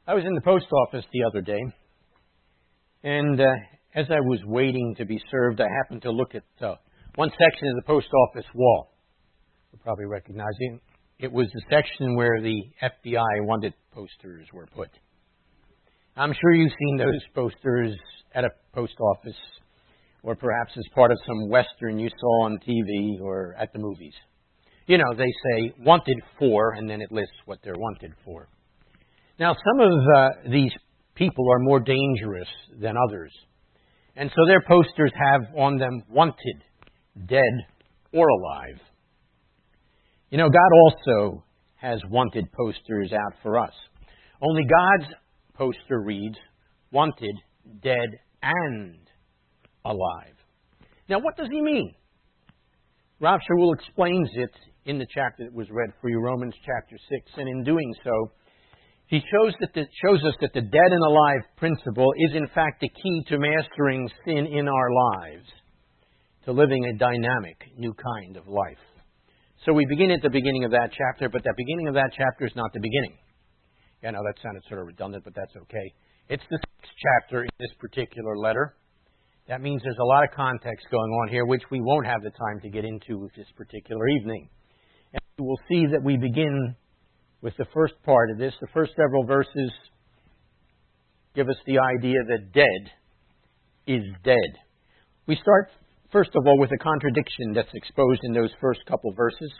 I was in the post office the other day, and as I was waiting to be served, I happened to look at one section of the post office wall. You'll probably recognize it. It was the section where the FBI wanted posters were put. I'm sure you've seen those posters at a post office, or perhaps as part of some Western you saw on TV or at the movies. You know, they say, wanted for, and then it lists what they're wanted for. Now, some of these people are more dangerous than others. And so their posters have on them, wanted, dead, or alive. You know, God also has wanted posters out for us. Only God's poster reads, wanted, dead, and alive. Now, what does he mean? Rav Shaul explains it in the chapter that was read for you, Romans chapter 6, and in doing so, he shows us that the dead and alive principle is in fact the key to mastering sin in our lives, to living a dynamic, new kind of life. So we begin at the beginning of that chapter, but the beginning of that chapter is not the beginning. Yeah, no, that sounded sort of redundant, but that's okay. It's the 6th chapter in this particular letter. That means there's a lot of context going on here, which we won't have the time to get into this particular evening. And we will see that we begin with the first part of this. The first several verses give us the idea that dead is dead. We start, first of all, with a contradiction that's exposed in those first couple verses.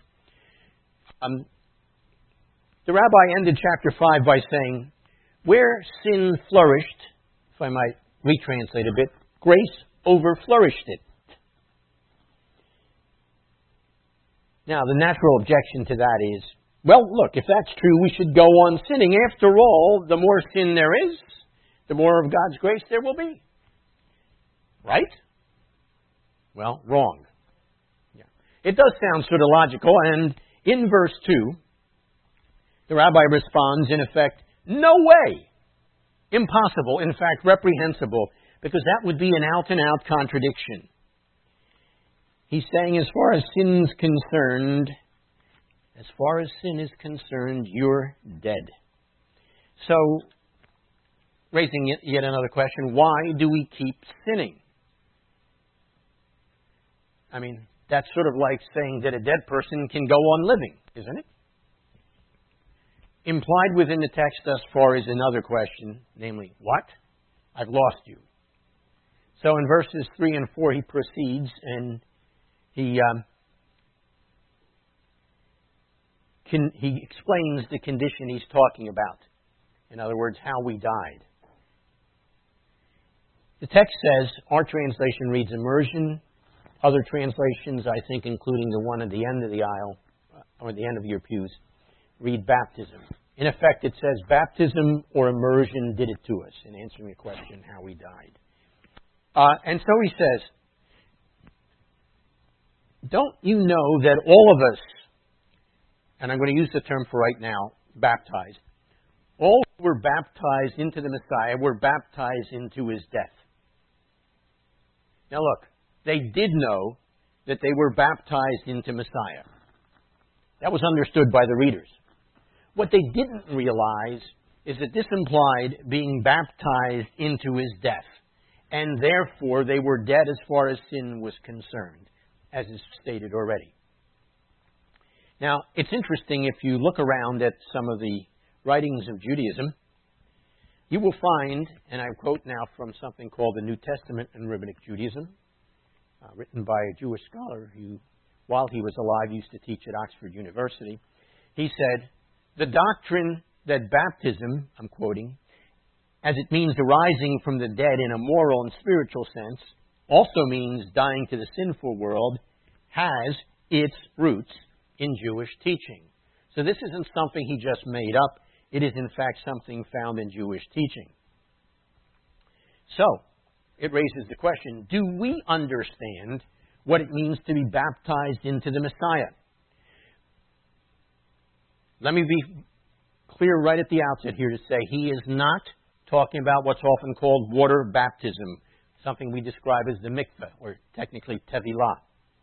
The rabbi ended chapter 5 by saying, where sin flourished, if I might retranslate a bit, grace overflourished it. Now, the natural objection to that is, well, look, if that's true, we should go on sinning. After all, the more sin there is, the more of God's grace there will be. Right? Well, wrong. Yeah. It does sound sort of logical, and in verse 2, the rabbi responds, in effect, no way. Impossible, in fact, reprehensible, because that would be an out-and-out contradiction. He's saying, as far as sin is concerned, you're dead. So, raising yet another question, why do we keep sinning? I mean, that's sort of like saying that a dead person can go on living, isn't it? Implied within the text thus far is another question, namely, what? I've lost you. So in verses 3 and 4, he proceeds and he explains the condition he's talking about. In other words, how we died. The text says, our translation reads immersion. Other translations, I think, including the one at the end of the aisle, or the end of your pews, read baptism. In effect, it says baptism or immersion did it to us, in answering the question how we died. And so he says, don't you know that all of us, and I'm going to use the term for right now, baptized, all who were baptized into the Messiah were baptized into his death. Now look, they did know that they were baptized into Messiah. That was understood by the readers. What they didn't realize is that this implied being baptized into his death, and therefore they were dead as far as sin was concerned, as is stated already. Now, it's interesting if you look around at some of the writings of Judaism, you will find, and I quote now from something called the New Testament in Rabbinic Judaism, written by a Jewish scholar who, while he was alive, used to teach at Oxford University. He said, the doctrine that baptism, I'm quoting, as it means the rising from the dead in a moral and spiritual sense, also means dying to the sinful world, has its roots in Jewish teaching. So this isn't something he just made up. It is, in fact, something found in Jewish teaching. So, it raises the question, do we understand what it means to be baptized into the Messiah? Let me be clear right at the outset here to say he is not talking about what's often called water baptism, something we describe as the mikveh, or technically tevilah.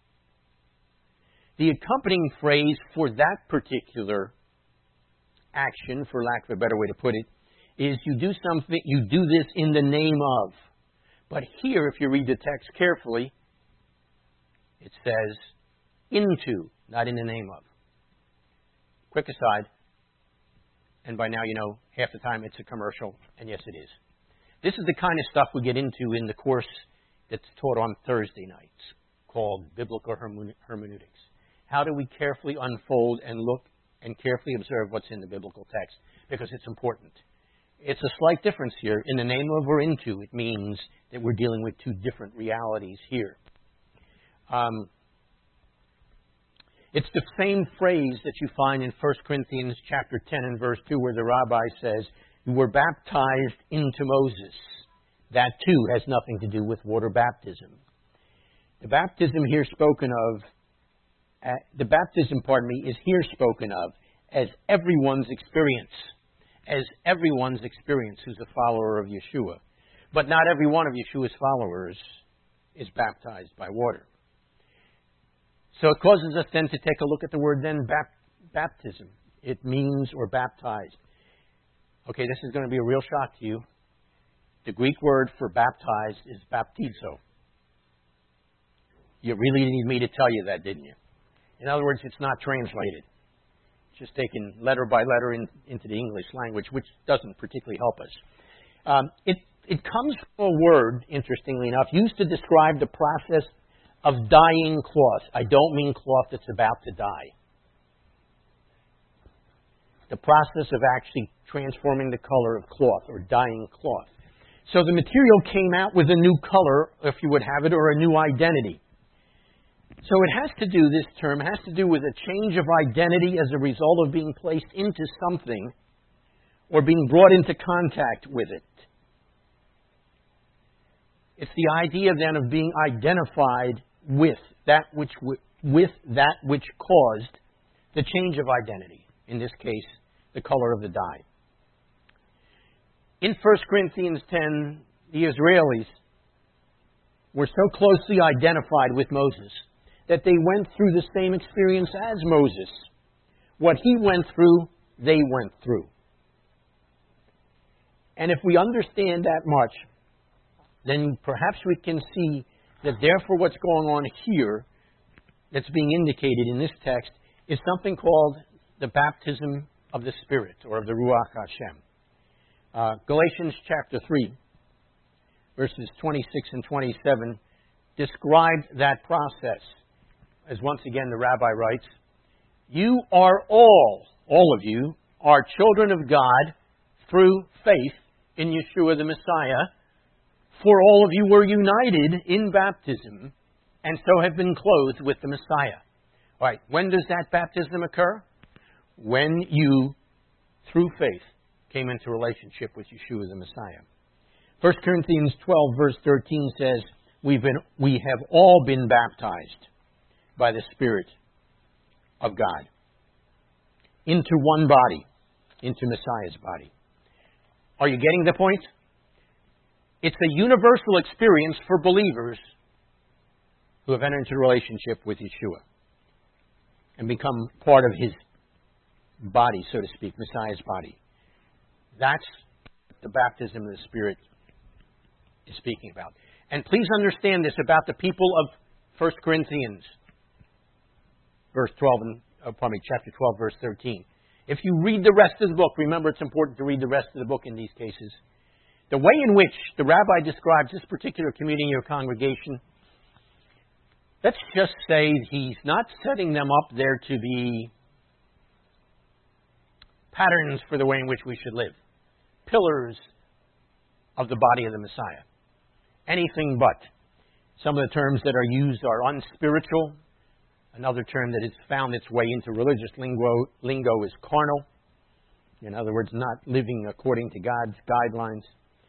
The accompanying phrase for that particular action, for lack of a better way to put it, is you do something, you do this in the name of. But here, if you read the text carefully, it says into, not in the name of. Quick aside, and by now you know half the time it's a commercial, and yes it is. This is the kind of stuff we get into in the course that's taught on Thursday nights, called Biblical Hermeneutics. How do we carefully unfold and look and carefully observe what's in the biblical text? Because it's important. It's a slight difference here. In the name of or into, it means that we're dealing with two different realities here. It's the same phrase that you find in 1 Corinthians chapter 10 and verse 2, where the rabbi says, you were baptized into Moses. That too has nothing to do with water baptism. The baptism here spoken of, is here spoken of as everyone's experience. As everyone's experience who's a follower of Yeshua. But not every one of Yeshua's followers is baptized by water. So it causes us then to take a look at the word then, baptism. It means, or baptized. Okay, this is going to be a real shock to you. The Greek word for baptized is baptizo. You really need me to tell you that, didn't you? In other words, it's not translated. It's just taken letter by letter into the English language, which doesn't particularly help us. It comes from a word, interestingly enough, used to describe the process of dyeing cloth. I don't mean cloth that's about to dye. The process of actually transforming the color of cloth or dyeing cloth. So the material came out with a new color, if you would have it, or a new identity. So it has to do, this term has to do with a change of identity as a result of being placed into something or being brought into contact with it. It's the idea then of being identified with that which caused the change of identity. In this case, the color of the dye. In 1 Corinthians 10, the Israelis were so closely identified with Moses that they went through the same experience as Moses. What he went through, they went through. And if we understand that much, then perhaps we can see that therefore what's going on here, that's being indicated in this text, is something called the baptism of the Spirit, or of the Ruach Hashem. Galatians chapter 3, verses 26 and 27, describe that process. As once again the rabbi writes, you are all of you, are children of God through faith in Yeshua the Messiah, for all of you were united in baptism, and so have been clothed with the Messiah. All right, when does that baptism occur? When you, through faith, came into relationship with Yeshua the Messiah. 1 Corinthians 12, verse 13 says, we have all been baptized by the Spirit of God into one body, into Messiah's body. Are you getting the point? It's a universal experience for believers who have entered into a relationship with Yeshua and become part of his body, so to speak, Messiah's body. That's what the baptism of the Spirit is speaking about. And please understand this about the people of 1 Corinthians, chapter 12, verse 13. If you read the rest of the book, remember it's important to read the rest of the book in these cases. The way in which the rabbi describes this particular community or congregation, let's just say he's not setting them up there to be patterns for the way in which we should live. Pillars of the body of the Messiah. Anything but. Some of the terms that are used are unspiritual. Another term that has found its way into religious lingo is carnal. In other words, not living according to God's guidelines.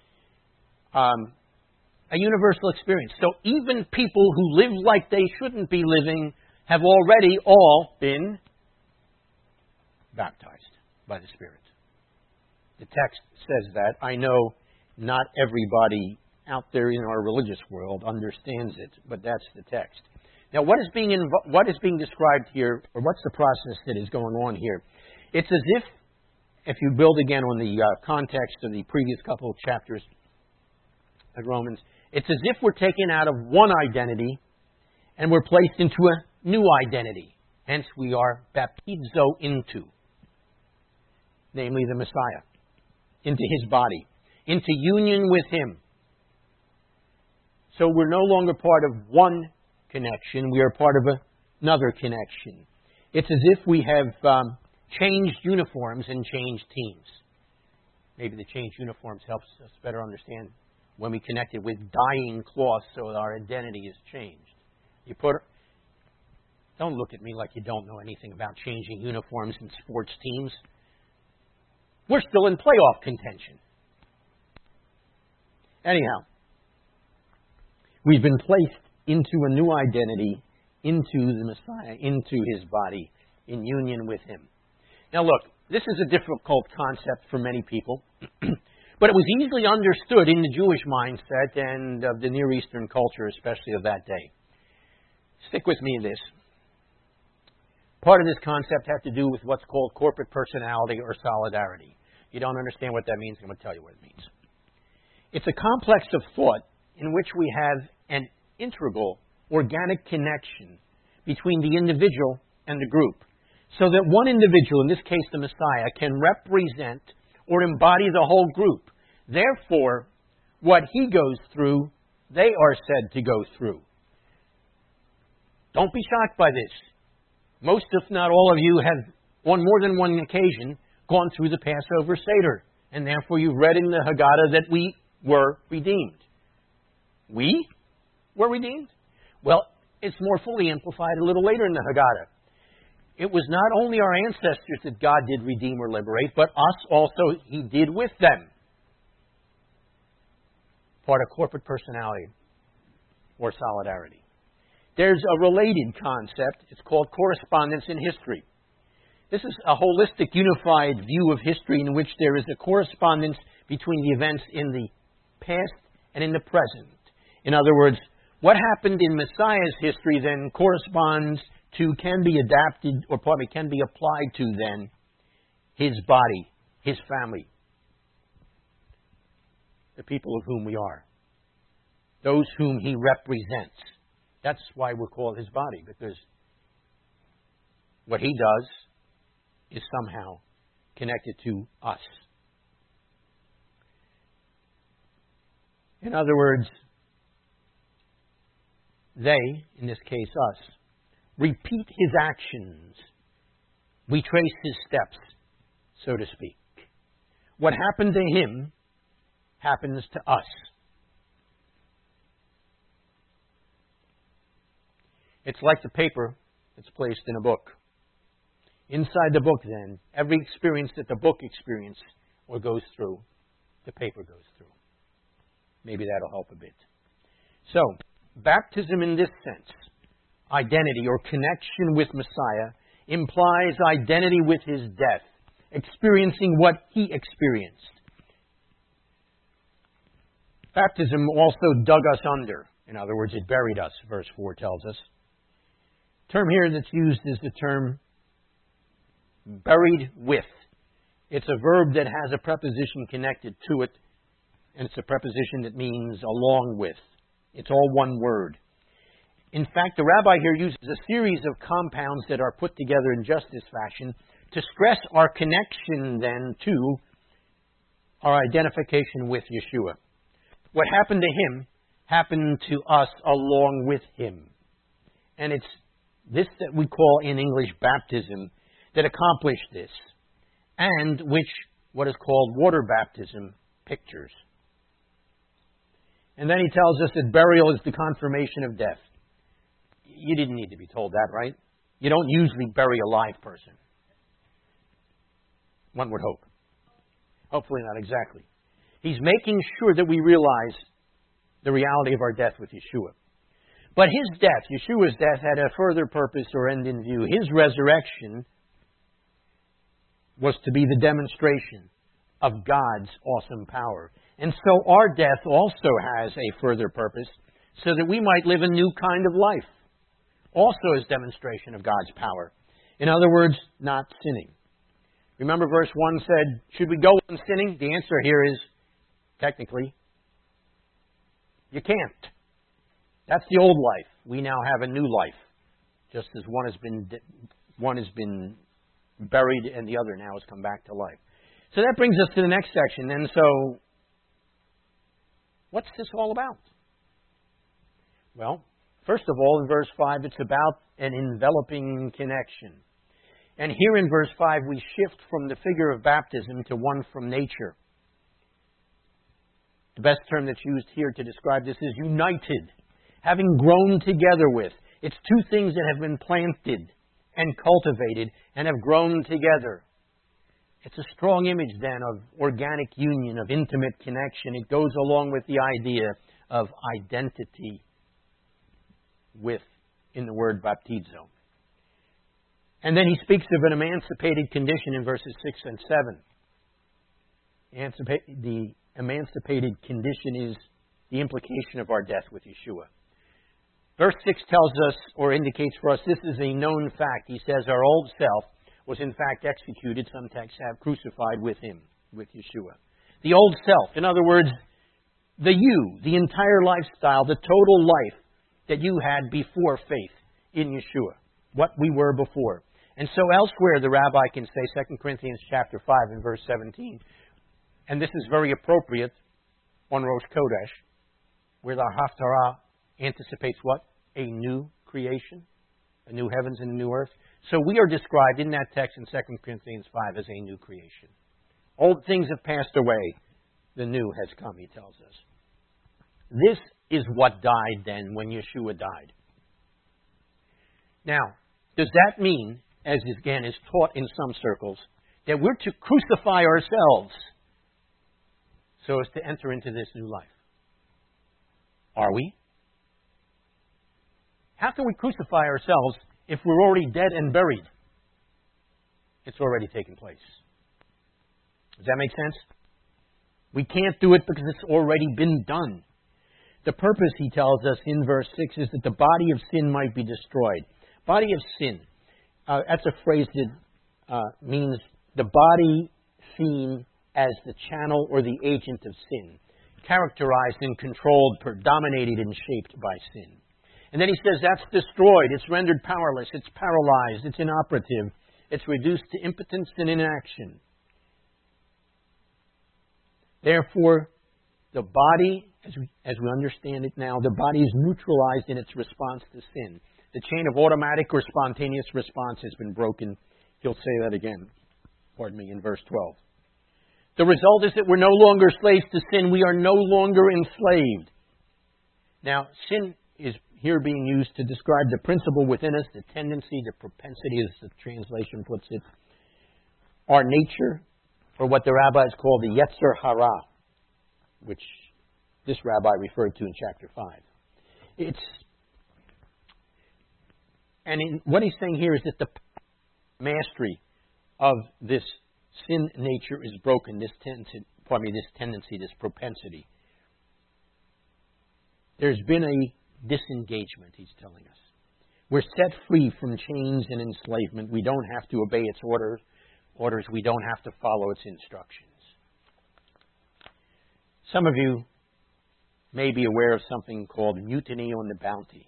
A universal experience. So even people who live like they shouldn't be living have already all been baptized by the Spirit. The text says that. I know not everybody out there in our religious world understands it, but that's the text. Now, what is being described here, or what's the process that is going on here? It's as if if you build again on the context of the previous couple of chapters of Romans, it's as if we're taken out of one identity and we're placed into a new identity. Hence, we are baptizo into, namely the Messiah, into His body, into union with Him. So we're no longer part of one connection, we are part of another connection. It's as if we have changed uniforms and changed teams. Maybe the changed uniforms helps us better understand when we connect it with dyeing cloth so that our identity is changed. Don't look at me like you don't know anything about changing uniforms in sports teams. We're still in playoff contention. Anyhow, we've been placed into a new identity, into the Messiah, into His body, in union with Him. Now look, this is a difficult concept for many people, but it was easily understood in the Jewish mindset and of the Near Eastern culture, especially of that day. Stick with me in this. Part of this concept had to do with what's called corporate personality or solidarity. You don't understand what that means, I'm going to tell you what it means. It's a complex of thought in which we have an integral, organic connection between the individual and the group, so that one individual, in this case the Messiah, can represent or embody the whole group. Therefore, what He goes through, they are said to go through. Don't be shocked by this. Most, if not all of you, have, on more than one occasion, gone through the Passover Seder. And therefore you've read in the Haggadah that we were redeemed. We were redeemed? Well, it's more fully amplified a little later in the Haggadah. It was not only our ancestors that God did redeem or liberate, but us also He did with them. Part of corporate personality or solidarity. There's a related concept. It's called correspondence in history. This is a holistic, unified view of history in which there is a correspondence between the events in the past and in the present. In other words, what happened in Messiah's history then corresponds to, can be adapted, or probably can be applied to then, His body, His family, the people of whom we are, those whom He represents. That's why we're called His body, because what He does is somehow connected to us. In other words, they, in this case us, repeat His actions. We trace His steps, so to speak. What happened to Him happens to us. It's like the paper that's placed in a book. Inside the book, then, every experience that the book experienced or goes through, the paper goes through. Maybe that'll help a bit. So, baptism in this sense, identity or connection with Messiah, implies identity with His death, experiencing what He experienced. Baptism also dug us under. In other words, it buried us, verse 4 tells us. The term here that's used is the term buried with. It's a verb that has a preposition connected to it, and it's a preposition that means along with. It's all one word. In fact, the rabbi here uses a series of compounds that are put together in just this fashion to stress our connection then to our identification with Yeshua. What happened to Him happened to us along with Him. And it's this that we call in English baptism that accomplished this, and which what is called water baptism pictures. And then he tells us that burial is the confirmation of death. You didn't need to be told that, right? You don't usually bury a live person. One would hope. Hopefully not exactly. He's making sure that we realize the reality of our death with Yeshua. But His death, Yeshua's death, had a further purpose or end in view. His resurrection was to be the demonstration of God's awesome power. And so our death also has a further purpose, so that we might live a new kind of life, also as demonstration of God's power. In other words, not sinning. Remember verse 1 said, should we go on sinning? The answer here is, technically, you can't. That's the old life. We now have a new life. Just as one has been buried and the other now has come back to life. So that brings us to the next section. And so, what's this all about? Well, first of all, in verse 5, it's about an enveloping connection. And here in verse 5, we shift from the figure of baptism to one from nature. The best term that's used here to describe this is united, having grown together with. It's two things that have been planted and cultivated and have grown together. It's a strong image then of organic union, of intimate connection. It goes along with the idea of identity with, in the word baptizo. And then he speaks of an emancipated condition in verses 6 and 7. The emancipated condition is the implication of our death with Yeshua. Verse 6 tells us, or indicates for us, this is a known fact. He says our old self was in fact executed, some texts have, crucified with him, with Yeshua. The old self, in other words, the you, the entire lifestyle, the total life that you had before faith in Yeshua, what we were before. And so elsewhere the rabbi can say, 2 Corinthians chapter 5 and verse 17, and this is very appropriate on Rosh Chodesh, where the Haftarah anticipates what? A new creation, a new heavens and a new earth. So we are described in that text in 2 Corinthians 5 as a new creation. Old things have passed away. The new has come, he tells us. This is what died then when Yeshua died. Now, does that mean, as again is taught in some circles, that we're to crucify ourselves so as to enter into this new life? Are we? How can we crucify ourselves if we're already dead and buried? It's already taken place. Does that make sense? We can't do it because it's already been done. The purpose, he tells us in verse 6, is that the body of sin might be destroyed. Body of sin. That's a phrase that means the body seen as the channel or the agent of sin, characterized and controlled, dominated and shaped by sin. And then he says that's destroyed, it's rendered powerless, it's paralyzed, it's inoperative, it's reduced to impotence and inaction. Therefore, the body, as we understand it now, the body is neutralized in its response to sin. The chain of automatic or spontaneous response has been broken. He'll say that again, in verse 12. The result is that we're no longer slaves to sin. We are no longer enslaved. Now, sin is here being used to describe the principle within us, the tendency, the propensity, as the translation puts it, our nature, or what the rabbis call the Yetzer Hara, which this rabbi referred to in chapter 5. What he's saying here is that the mastery of this sin nature is broken, this tendency, this propensity. There's been a disengagement, he's telling us. We're set free from chains and enslavement. We don't have to obey its orders. We don't have to follow its instructions. Some of you may be aware of something called Mutiny on the Bounty.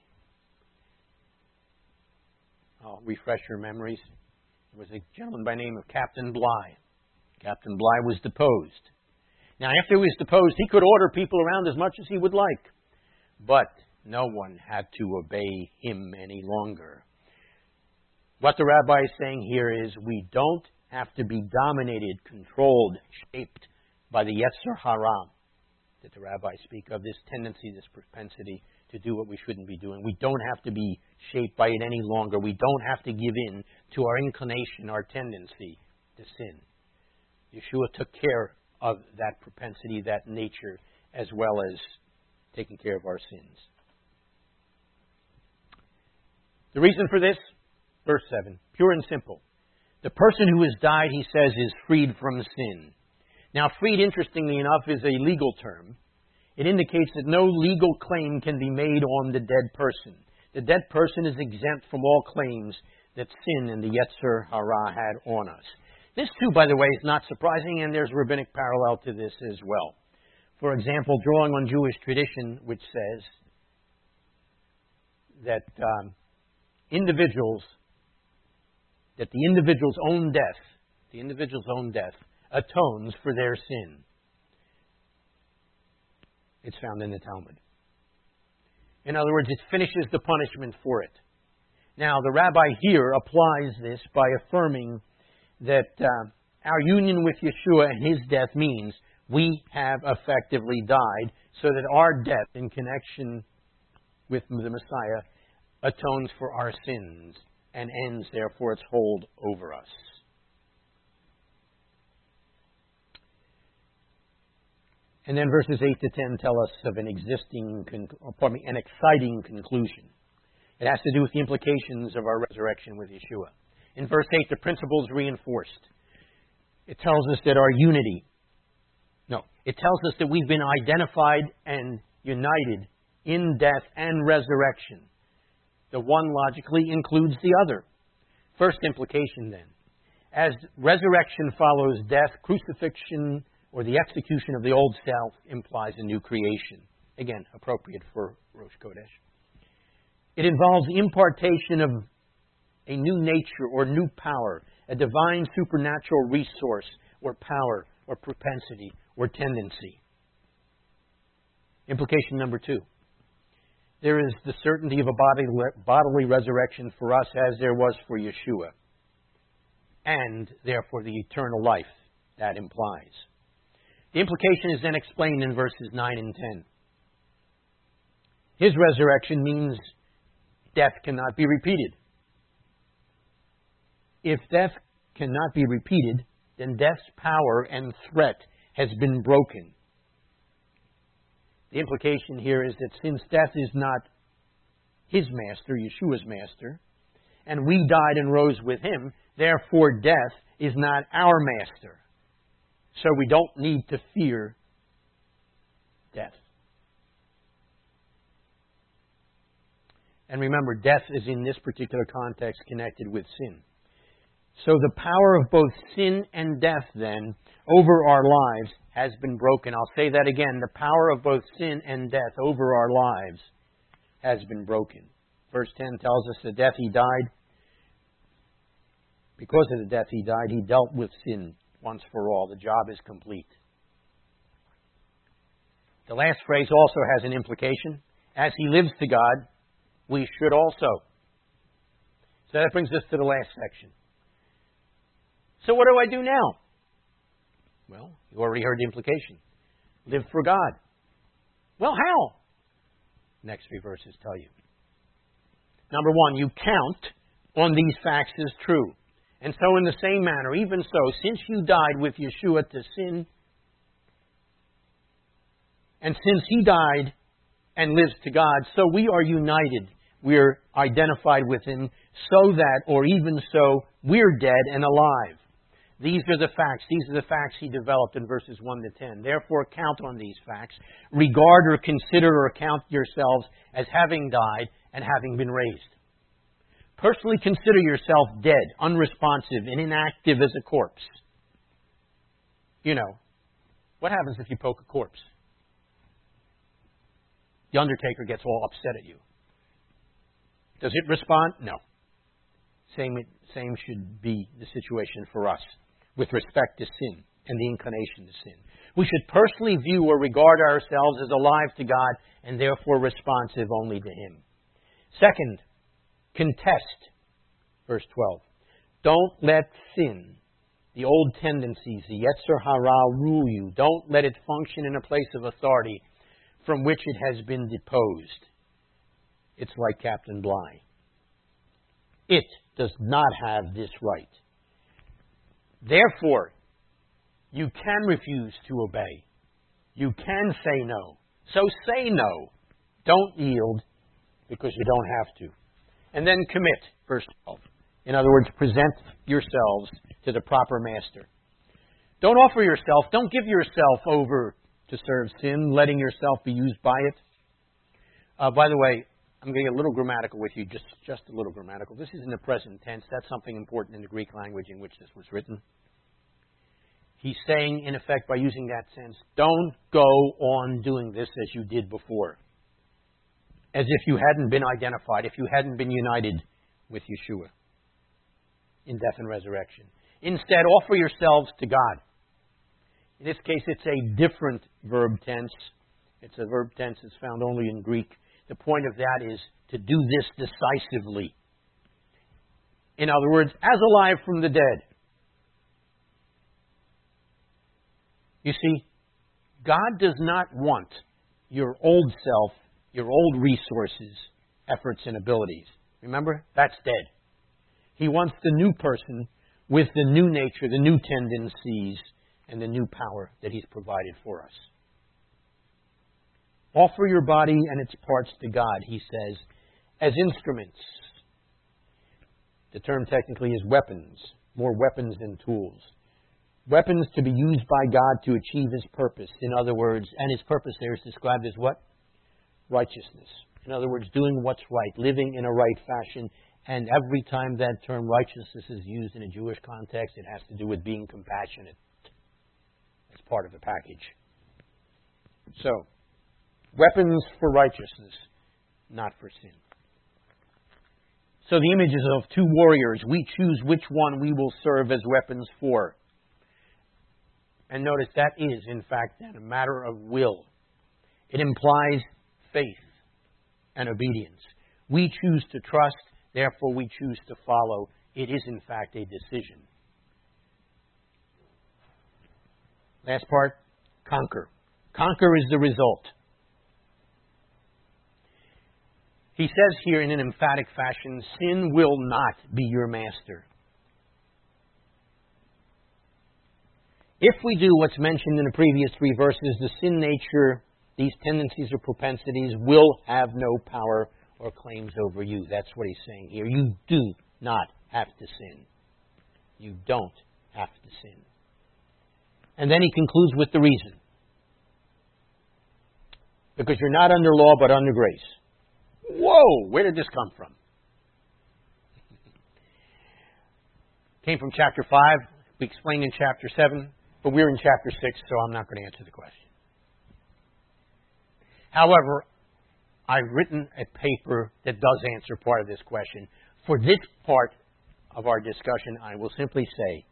I'll refresh your memories. There was a gentleman by the name of Captain Bligh. Captain Bligh was deposed. Now, after he was deposed, he could order people around as much as he would like. But no one had to obey him any longer. What the rabbi is saying here is we don't have to be dominated, controlled, shaped by the Yetzer Hara that the rabbis speak of, this tendency, this propensity to do what we shouldn't be doing. We don't have to be shaped by it any longer. We don't have to give in to our inclination, our tendency to sin. Yeshua took care of that propensity, that nature, as well as taking care of our sins. The reason for this, verse 7, pure and simple. The person who has died, he says, is freed from sin. Now, freed, interestingly enough, is a legal term. It indicates that no legal claim can be made on the dead person. The dead person is exempt from all claims that sin and the Yetzer Hara had on us. This, too, by the way, is not surprising, and there's rabbinic parallel to this as well. For example, drawing on Jewish tradition, which says that the individual's own death atones for their sin. It's found in the Talmud. In other words, it finishes the punishment for it. Now, the rabbi here applies this by affirming that our union with Yeshua and his death means we have effectively died, so that our death in connection with the Messiah atones for our sins and ends, therefore, its hold over us. And then verses 8 to 10 tell us of an exciting conclusion. It has to do with the implications of our resurrection with Yeshua. In verse 8, the principle is reinforced. It tells us that it tells us that we've been identified and united in death and resurrection. The one logically includes the other. First implication then. As resurrection follows death, crucifixion or the execution of the old self implies a new creation. Again, appropriate for Rosh Chodesh. It involves impartation of a new nature or new power, a divine supernatural resource or power or propensity or tendency. Implication number 2. There is the certainty of a bodily resurrection for us as there was for Yeshua, and therefore the eternal life that implies. The implication is then explained in verses 9 and 10. His resurrection means death cannot be repeated. If death cannot be repeated, then death's power and threat has been broken. The implication here is that since death is not his master, Yeshua's master, and we died and rose with him, therefore death is not our master. So we don't need to fear death. And remember, death is in this particular context connected with sin. So the power of both sin and death, then, over our lives has been broken. I'll say that again. The power of both sin and death over our lives has been broken. Verse 10 tells us the death he died. Because of the death he died, he dealt with sin once for all. The job is complete. The last phrase also has an implication. As he lives to God, we should also. So that brings us to the last section. So what do I do now? Well, you already heard the implication. Live for God. Well, how? Next 3 verses tell you. Number 1, you count on these facts as true. And so in the same manner, even so, since you died with Yeshua to sin, and since he died and lives to God, so we are united. We're identified with him so that, or even so, we're dead and alive. These are the facts. These are the facts he developed in verses 1 to 10. Therefore, count on these facts. Regard or consider or count yourselves as having died and having been raised. Personally consider yourself dead, unresponsive, and inactive as a corpse. You know, what happens if you poke a corpse? The undertaker gets all upset at you. Does it respond? No. Same should be the situation for us with respect to sin and the inclination to sin. We should personally view or regard ourselves as alive to God and therefore responsive only to him. Second, contest. Verse 12. Don't let sin, the old tendencies, the Yetzer Hara, rule you. Don't let it function in a place of authority from which it has been deposed. It's like Captain Bligh. It does not have this right. Therefore, you can refuse to obey. You can say no. So say no. Don't yield because you don't have to. And then commit, verse 12. In other words, present yourselves to the proper master. Don't offer yourself, don't give yourself over to serve sin, letting yourself be used by it. By the way, I'm going to get a little grammatical with you, just a little grammatical. This is in the present tense. That's something important in the Greek language in which this was written. He's saying, in effect, by using that sense, don't go on doing this as you did before. As if you hadn't been identified, if you hadn't been united with Yeshua in death and resurrection. Instead, offer yourselves to God. In this case, it's a different verb tense. It's a verb tense that's found only in Greek. The point of that is to do this decisively. In other words, as alive from the dead. You see, God does not want your old self, your old resources, efforts, and abilities. Remember? That's dead. He wants the new person with the new nature, the new tendencies, and the new power that He's provided for us. Offer your body and its parts to God, He says, as instruments. The term technically is weapons, more weapons than tools. Weapons to be used by God to achieve His purpose. In other words, and His purpose there is described as what? Righteousness. In other words, doing what's right, living in a right fashion. And every time that term righteousness is used in a Jewish context, it has to do with being compassionate. It's part of the package. So, weapons for righteousness, not for sin. So the images of two warriors, we choose which one we will serve as weapons for. And notice that is, in fact, then a matter of will. It implies faith and obedience. We choose to trust, therefore we choose to follow. It is, in fact, a decision. Last part, conquer. Conquer is the result. He says here in an emphatic fashion, sin will not be your master. If we do what's mentioned in the previous three verses, the sin nature, these tendencies or propensities, will have no power or claims over you. That's what he's saying here. You do not have to sin. You don't have to sin. And then he concludes with the reason. Because you're not under law, but under grace. Whoa! Where did this come from? Came from chapter 5. We explained in chapter 7. But we're in chapter 6, so I'm not going to answer the question. However, I've written a paper that does answer part of this question. For this part of our discussion, I will simply say,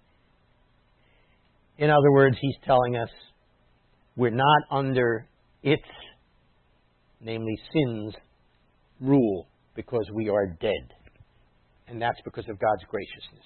in other words, he's telling us we're not under its, namely sin's, rule because we are dead. And that's because of God's graciousness.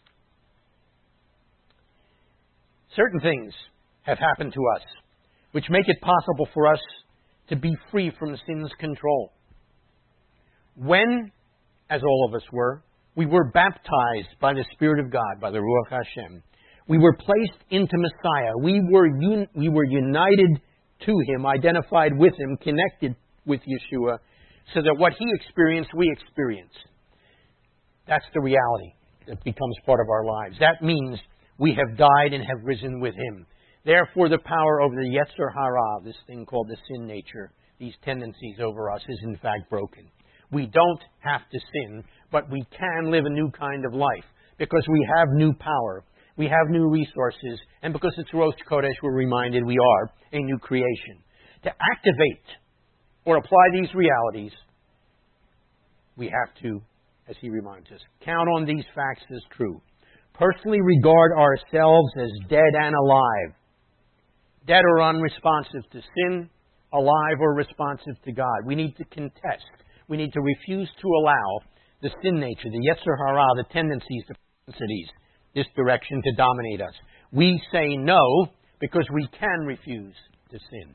Certain things have happened to us which make it possible for us to be free from sin's control. When, as all of us were, we were baptized by the Spirit of God, by the Ruach Hashem, we were placed into Messiah. We were united to Him, identified with Him, connected with Yeshua, so that what He experienced, we experience. That's the reality that becomes part of our lives. That means we have died and have risen with Him. Therefore, the power over the Yetzer Hara, this thing called the sin nature, these tendencies over us, is in fact broken. We don't have to sin, but we can live a new kind of life because we have new power, we have new resources, and because it's Rosh Kodesh, we're reminded we are a new creation. To activate or apply these realities, we have to, as he reminds us, count on these facts as true. Personally regard ourselves as dead and alive. Dead or unresponsive to sin, alive or responsive to God. We need to contest. We need to refuse to allow the sin nature, the Yetzer Hara, the tendencies, the propensities, this direction to dominate us. We say no because we can refuse to sin.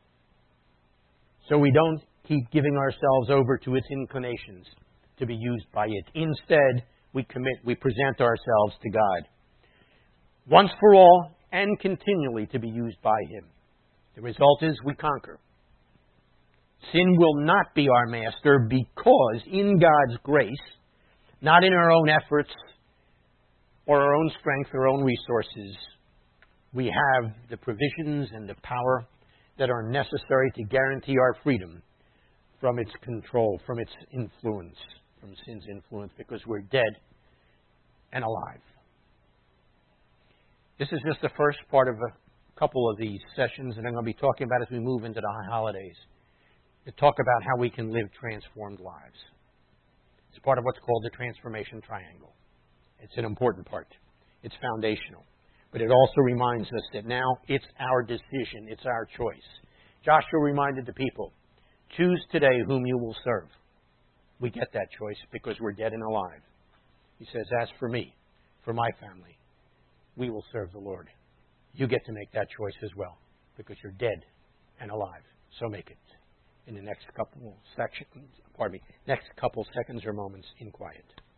So we don't keep giving ourselves over to its inclinations to be used by it. Instead, we commit, we present ourselves to God. Once for all and continually to be used by Him. The result is we conquer. Sin will not be our master because in God's grace, not in our own efforts or our own strength or our own resources, we have the provisions and the power that are necessary to guarantee our freedom from its control, from its influence, from sin's influence, because we're dead and alive. This is just the first part of a couple of these sessions that I'm going to be talking about as we move into the holidays. To talk about how we can live transformed lives. It's part of what's called the transformation triangle. It's an important part. It's foundational. But it also reminds us that now it's our decision. It's our choice. Joshua reminded the people, choose today whom you will serve. We get that choice because we're dead and alive. He says, as for me, for my family, we will serve the Lord. You get to make that choice as well because you're dead and alive. So make it in the next couple seconds or moments in quiet.